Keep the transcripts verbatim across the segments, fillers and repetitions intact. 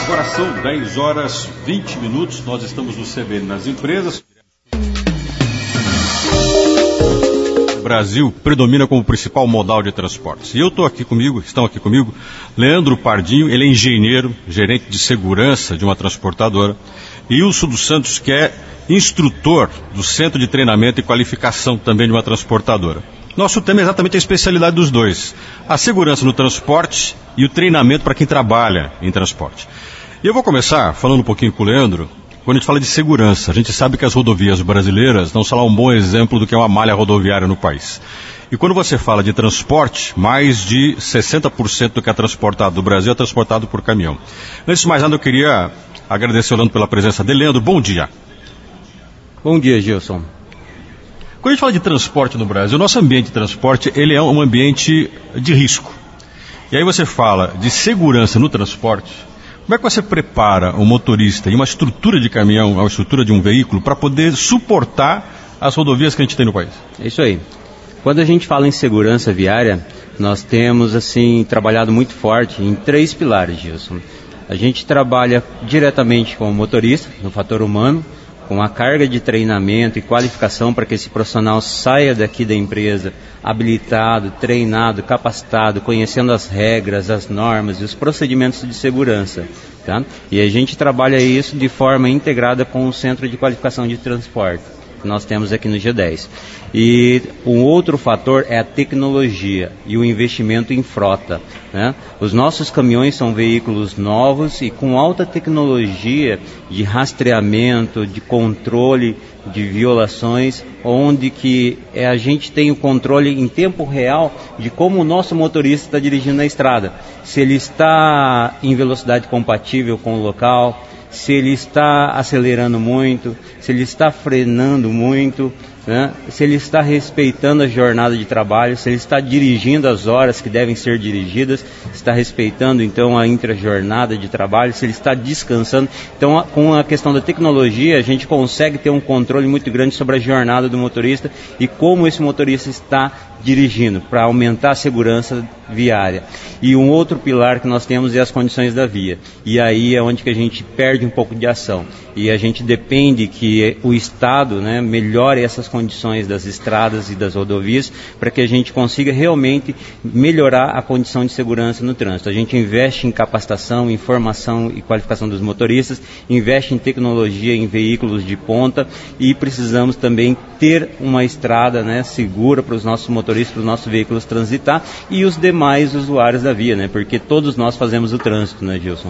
Agora são dez horas e vinte minutos, nós estamos no C B N nas empresas. O Brasil predomina como principal modal de transportes. E eu estou aqui comigo, estão aqui comigo, Leandro Pardinho, ele é engenheiro, gerente de segurança de uma transportadora, e Wilson dos Santos, que é instrutor do Centro de Treinamento e Qualificação também de uma transportadora. Nosso tema é exatamente a especialidade dos dois, a segurança no transporte e o treinamento para quem trabalha em transporte. E eu vou começar falando um pouquinho com o Leandro, quando a gente fala de segurança. A gente sabe que as rodovias brasileiras não são lá um bom exemplo do que é uma malha rodoviária no país. E quando você fala de transporte, mais de sessenta por cento do que é transportado do Brasil é transportado por caminhão. Antes de mais nada, eu queria agradecer o Leandro pela presença dele. Leandro, bom dia. Bom dia, Gilson. Quando a gente fala de transporte no Brasil, o nosso ambiente de transporte ele é um ambiente de risco. E aí você fala de segurança no transporte. Como é que você prepara um motorista e uma estrutura de caminhão, uma estrutura de um veículo, para poder suportar as rodovias que a gente tem no país? É isso aí. Quando a gente fala em segurança viária, nós temos assim trabalhado muito forte em três pilares, Gilson. A gente trabalha diretamente com o motorista, no fator humano, com a carga de treinamento e qualificação para que esse profissional saia daqui da empresa habilitado, treinado, capacitado, conhecendo as regras, as normas e os procedimentos de segurança. Tá? E a gente trabalha isso de forma integrada com o Centro de Qualificação de Transporte, que nós temos aqui no G dez. E um outro fator é a tecnologia e o investimento em frota. Né? Os nossos caminhões são veículos novos e com alta tecnologia de rastreamento, de controle de violações, onde que é, a gente tem o controle em tempo real de como o nosso motorista está dirigindo na estrada. Se ele está em velocidade compatível com o local, se ele está acelerando muito, se ele está frenando muito, né? Se ele está respeitando a jornada de trabalho, se ele está dirigindo as horas que devem ser dirigidas, está respeitando então a intrajornada de trabalho, se ele está descansando. Então, com a questão da tecnologia, a gente consegue ter um controle muito grande sobre a jornada do motorista e como esse motorista está dirigindo, para aumentar a segurança viária. E um outro pilar que nós temos é as condições da via. E aí é onde que a gente perde um pouco de ação. E a gente depende que o Estado, né, melhore essas condições das estradas e das rodovias para que a gente consiga realmente melhorar a condição de segurança no trânsito. A gente investe em capacitação, em formação e qualificação dos motoristas, investe em tecnologia, em veículos de ponta e precisamos também ter uma estrada, né, segura para os nossos motoristas, para os nossos veículos transitar e os demais usuários da via, né? Porque todos nós fazemos o trânsito, né, Gilson?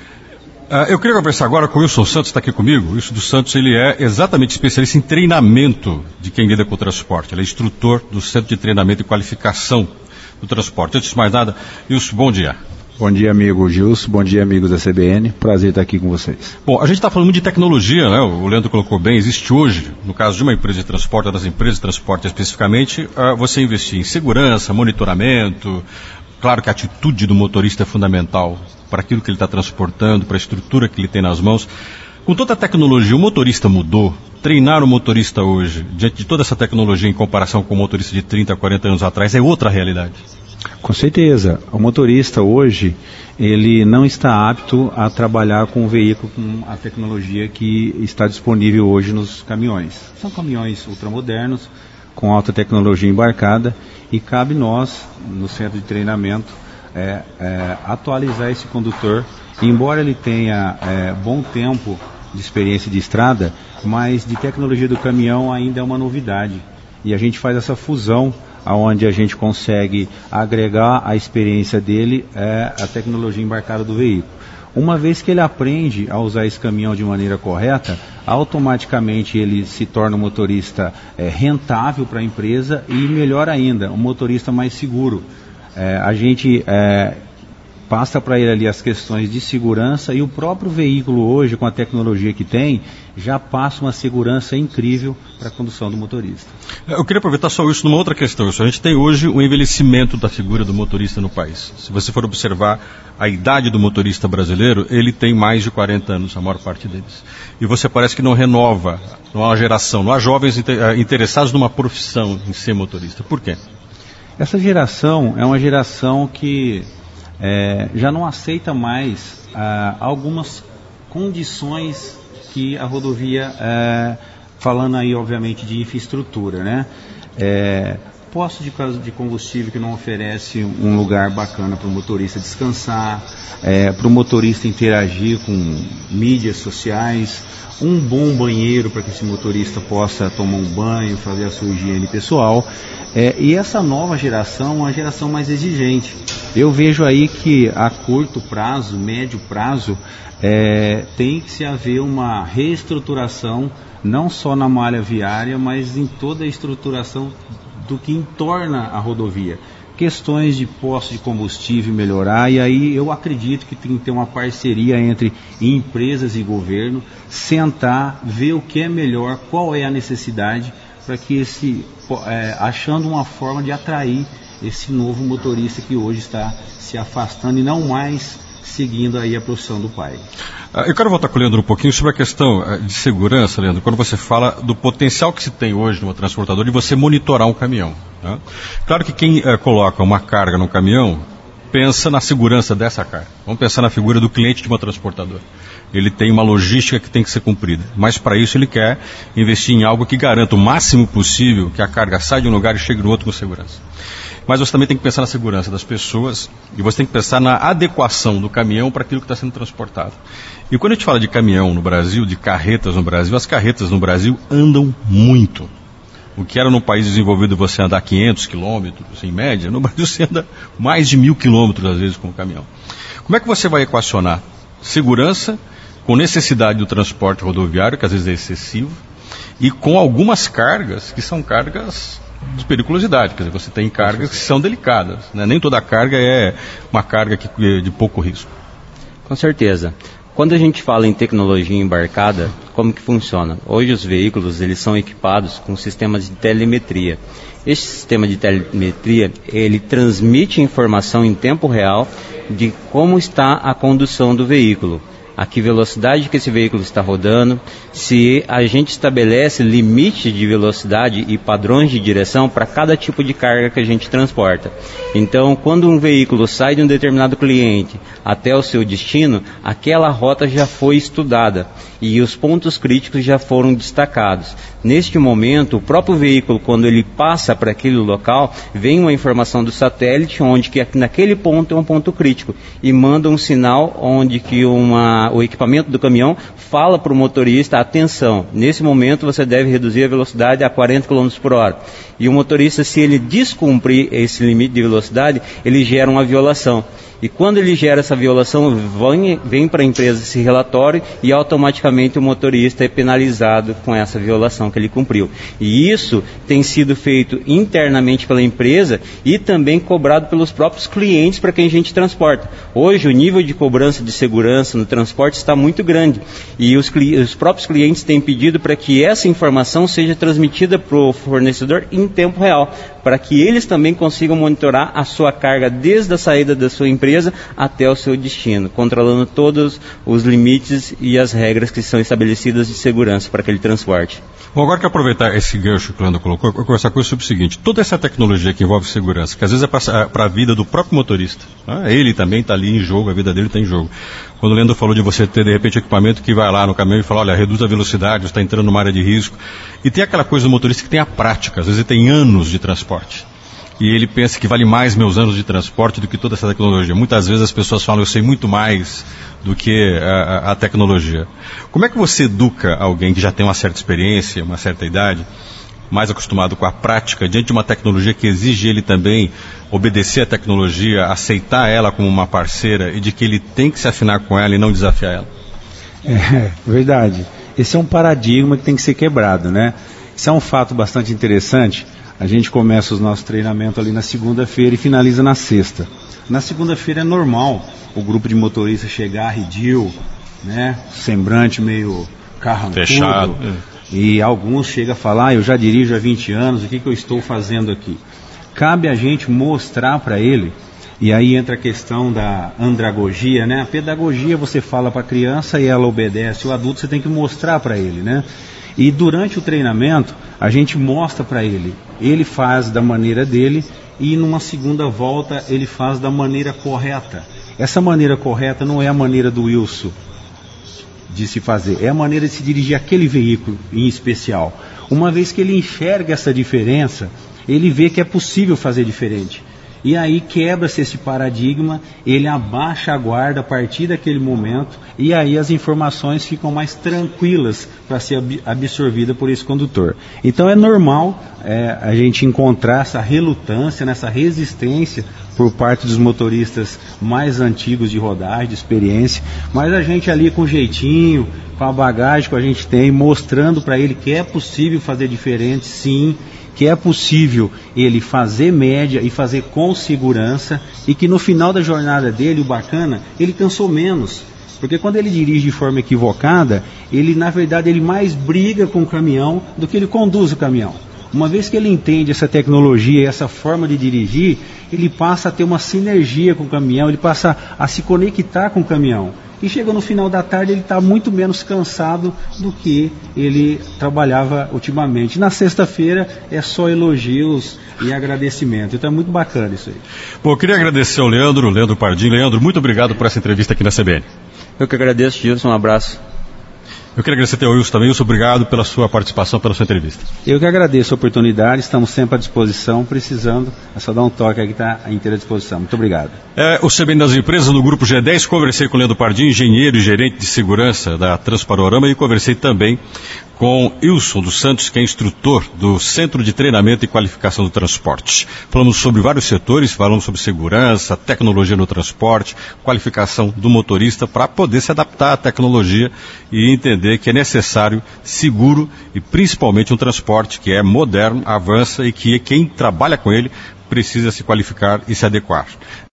Uh, eu queria conversar agora com o Wilson Santos, está aqui comigo. O Wilson dos Santos ele é exatamente especialista em treinamento de quem lida com o transporte. Ele é instrutor do Centro de Treinamento e Qualificação do Transporte. Antes de mais nada, Wilson, bom dia. Bom dia, amigo Gilson. Bom dia, amigos da C B N. Prazer estar aqui com vocês. Bom, a gente está falando muito de tecnologia, né? O Leandro colocou bem. Existe hoje, no caso de uma empresa de transporte, das empresas de transporte especificamente, uh, você investir em segurança, monitoramento. Claro que a atitude do motorista é fundamental para aquilo que ele está transportando, para a estrutura que ele tem nas mãos. Com toda a tecnologia, o motorista mudou. Treinar o motorista hoje, diante de toda essa tecnologia em comparação com o motorista de trinta, quarenta anos atrás, é outra realidade. Com certeza. O motorista hoje, ele não está apto a trabalhar com o veículo com a tecnologia que está disponível hoje nos caminhões. São caminhões ultramodernos, com alta tecnologia embarcada, e cabe nós, no centro de treinamento, é, é, atualizar esse condutor. Embora ele tenha é, bom tempo de experiência de estrada, mas de tecnologia do caminhão ainda é uma novidade. E a gente faz essa fusão, onde a gente consegue agregar a experiência dele é, a tecnologia embarcada do veículo. Uma vez que ele aprende a usar esse caminhão de maneira correta, automaticamente ele se torna um motorista é, rentável para a empresa e, melhor ainda, um motorista mais seguro. É, a gente é, passa para ele ali as questões de segurança e o próprio veículo hoje, com a tecnologia que tem, já passa uma segurança incrível para a condução do motorista. Eu queria aproveitar só isso numa outra questão. A gente tem hoje o envelhecimento da figura do motorista no país. Se você for observar a idade do motorista brasileiro, ele tem mais de quarenta anos, a maior parte deles. E você parece que não renova, não há uma geração, não há jovens interessados numa profissão em ser motorista. Por quê? Essa geração é uma geração que é, já não aceita mais ah, algumas condições que a rodovia, é, falando aí obviamente de infraestrutura, né? É, posto de, de combustível que não oferece um lugar bacana para o motorista descansar, é, para o motorista interagir com mídias sociais, um bom banheiro para que esse motorista possa tomar um banho, fazer a sua higiene pessoal. É, e essa nova geração é uma geração mais exigente. Eu vejo aí que a curto prazo, médio prazo, é, tem que se haver uma reestruturação, não só na malha viária, mas em toda a estruturação do que entorna a rodovia. Questões de posto de combustível melhorar, e aí eu acredito que tem que ter uma parceria entre empresas e governo, sentar, ver o que é melhor, qual é a necessidade, para que esse, é, achando uma forma de atrair esse novo motorista que hoje está se afastando e não mais seguindo aí a profissão do pai. Eu quero voltar com o Leandro um pouquinho sobre a questão de segurança, Leandro, quando você fala do potencial que se tem hoje numa transportadora de você monitorar um caminhão, né? Claro que quem uh, coloca uma carga no caminhão pensa na segurança dessa carga. Vamos pensar na figura do cliente de uma transportadora. Ele tem uma logística que tem que ser cumprida, mas para isso ele quer investir em algo que garanta o máximo possível que a carga saia de um lugar e chegue no outro com segurança. Mas você também tem que pensar na segurança das pessoas e você tem que pensar na adequação do caminhão para aquilo que está sendo transportado. E quando a gente fala de caminhão no Brasil, de carretas no Brasil, as carretas no Brasil andam muito. O que era num país desenvolvido você andar quinhentos quilômetros em média, no Brasil você anda mais de mil quilômetros às vezes com o caminhão. Como é que você vai equacionar segurança com necessidade do transporte rodoviário, que às vezes é excessivo, e com algumas cargas que são cargas de periculosidade, quer dizer, você tem cargas que são delicadas, né? Nem toda carga é uma carga que, de pouco risco. Com certeza. Quando a gente fala em tecnologia embarcada, como que funciona? Hoje os veículos eles são equipados com sistemas de telemetria. Este sistema de telemetria, ele transmite informação em tempo real de como está a condução do veículo. A que velocidade que esse veículo está rodando, se a gente estabelece limites de velocidade e padrões de direção para cada tipo de carga que a gente transporta. Então, quando um veículo sai de um determinado cliente até o seu destino, aquela rota já foi estudada e os pontos críticos já foram destacados. Neste momento, o próprio veículo, quando ele passa para aquele local, vem uma informação do satélite onde que naquele ponto é um ponto crítico e manda um sinal onde que uma o equipamento do caminhão fala para o motorista, atenção, nesse momento você deve reduzir a velocidade a quarenta quilômetros por hora. E o motorista, se ele descumprir esse limite de velocidade, ele gera uma violação. E quando ele gera essa violação, vem, vem para a empresa esse relatório e automaticamente o motorista é penalizado com essa violação que ele cumpriu. E isso tem sido feito internamente pela empresa e também cobrado pelos próprios clientes para quem a gente transporta. Hoje o nível de cobrança de segurança no transporte está muito grande e os, os próprios clientes têm pedido para que essa informação seja transmitida para o fornecedor em tempo real, para que eles também consigam monitorar a sua carga desde a saída da sua empresa até o seu destino, controlando todos os limites e as regras que são estabelecidas de segurança para aquele transporte. Bom, agora que aproveitar esse gancho que o Leandro colocou, eu vou conversar com ele sobre o seguinte: toda essa tecnologia que envolve segurança, que às vezes é para a vida do próprio motorista, né? Ele também está ali em jogo, a vida dele está em jogo. Quando o Leandro falou de você ter de repente equipamento que vai lá no caminhão e fala, olha, reduz a velocidade, você está entrando numa área de risco, e tem aquela coisa do motorista que tem a prática, às vezes ele tem anos de transporte. E ele pensa que vale mais meus anos de transporte do que toda essa tecnologia. Muitas vezes as pessoas falam, eu sei muito mais do que a, a tecnologia. Como é que você educa alguém que já tem uma certa experiência, uma certa idade, mais acostumado com a prática, diante de uma tecnologia que exige ele também obedecer à tecnologia, aceitar ela como uma parceira e de que ele tem que se afinar com ela e não desafiar ela? É, verdade. Esse é um paradigma que tem que ser quebrado, né? Isso é um fato bastante interessante. A gente começa os nossos treinamentos ali na segunda-feira e finaliza na sexta. Na segunda-feira é normal o grupo de motoristas chegar arredio, né? Semblante meio carrancudo. Fechado. E alguns chegam a falar, ah, eu já dirijo há vinte anos, o que, que eu estou fazendo aqui? Cabe a gente mostrar para ele, e aí entra a questão da andragogia, né? A pedagogia você fala para a criança e ela obedece, o adulto você tem que mostrar para ele, né? E durante o treinamento, a gente mostra para ele, ele faz da maneira dele e numa segunda volta ele faz da maneira correta. Essa maneira correta não é a maneira do Wilson de se fazer, é a maneira de se dirigir aquele veículo em especial. Uma vez que ele enxerga essa diferença, ele vê que é possível fazer diferente. E aí quebra-se esse paradigma, ele abaixa a guarda a partir daquele momento, e aí as informações ficam mais tranquilas para ser absorvida por esse condutor. Então é normal é, a gente encontrar essa relutância, nessa resistência por parte dos motoristas mais antigos de rodagem, de experiência, mas a gente ali com jeitinho, com a bagagem que a gente tem, mostrando para ele que é possível fazer diferente, sim, que é possível ele fazer média e fazer com segurança, e que no final da jornada dele, o bacana, ele cansou menos. Porque quando ele dirige de forma equivocada, ele na verdade ele mais briga com o caminhão do que ele conduz o caminhão. Uma vez que ele entende essa tecnologia e essa forma de dirigir, ele passa a ter uma sinergia com o caminhão, ele passa a se conectar com o caminhão. E chega no final da tarde, ele está muito menos cansado do que ele trabalhava ultimamente. Na sexta-feira é só elogios e agradecimento. Então é muito bacana isso aí. Bom, eu queria agradecer ao Leandro, Leandro Pardinho. Leandro, muito obrigado por essa entrevista aqui na C B N. Eu que agradeço, Gilson. Um abraço. Eu queria agradecer ao Wilson também. Wilson, obrigado pela sua participação, pela sua entrevista. Eu que agradeço a oportunidade, estamos sempre à disposição, precisando, é só dar um toque aqui, está à inteira disposição. Muito obrigado. É, o C B N das Empresas do Grupo G dez, conversei com o Leandro Pardinho, engenheiro e gerente de segurança da Transpanorama, e conversei também com Wilson dos Santos, que é instrutor do Centro de Treinamento e Qualificação do Transporte. Falamos sobre vários setores, falamos sobre segurança, tecnologia no transporte, qualificação do motorista para poder se adaptar à tecnologia e entender que é necessário seguro e principalmente um transporte que é moderno, avança e que quem trabalha com ele precisa se qualificar e se adequar.